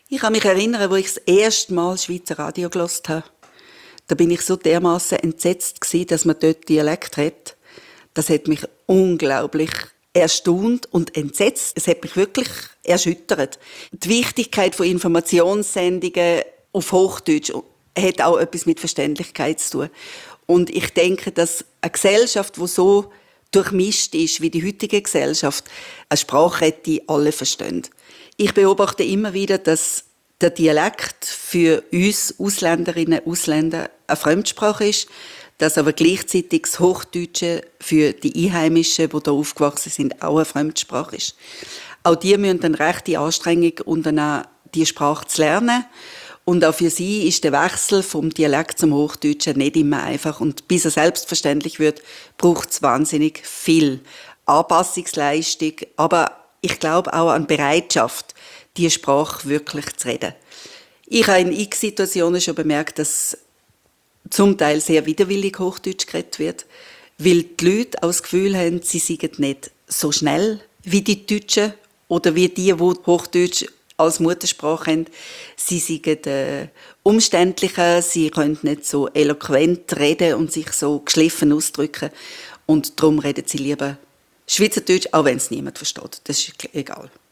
Ich kann mich erinnern, als ich das erste Mal Schweizer Radio gehört habe. Da bin ich so dermaßen entsetzt gewesen, dass man dort Dialekt hat. Das hat mich unglaublich erstaunt und entsetzt. Es hat mich wirklich erschüttert. Die Wichtigkeit von Informationssendungen auf Hochdeutsch hat auch etwas mit Verständlichkeit zu tun. Und ich denke, dass eine Gesellschaft, die so durchmischt ist wie die heutige Gesellschaft, eine Sprache hat, die alle verstehen. Ich beobachte immer wieder, dass der Dialekt für uns Ausländerinnen und Ausländer eine Fremdsprache ist, dass aber gleichzeitig das Hochdeutsche für die Einheimischen, die hier aufgewachsen sind, auch eine Fremdsprache ist. Auch die müssen dann rechte Anstrengung unternehmen, die Sprache zu lernen. Und auch für sie ist der Wechsel vom Dialekt zum Hochdeutschen nicht immer einfach. Und bis er selbstverständlich wird, braucht es wahnsinnig viel Anpassungsleistung, aber ich glaube auch an Bereitschaft, die Sprache wirklich zu reden. Ich habe in x Situationen schon bemerkt, dass zum Teil sehr widerwillig Hochdeutsch geredet wird, weil die Leute auch das Gefühl haben, sie seien nicht so schnell wie die Deutschen oder wie die Hochdeutsch als Muttersprache haben. Sie seien umständlicher, sie können nicht so eloquent reden und sich so geschliffen ausdrücken. Und darum reden sie lieber Schweizerdeutsch, auch wenn es niemand versteht. Das ist egal.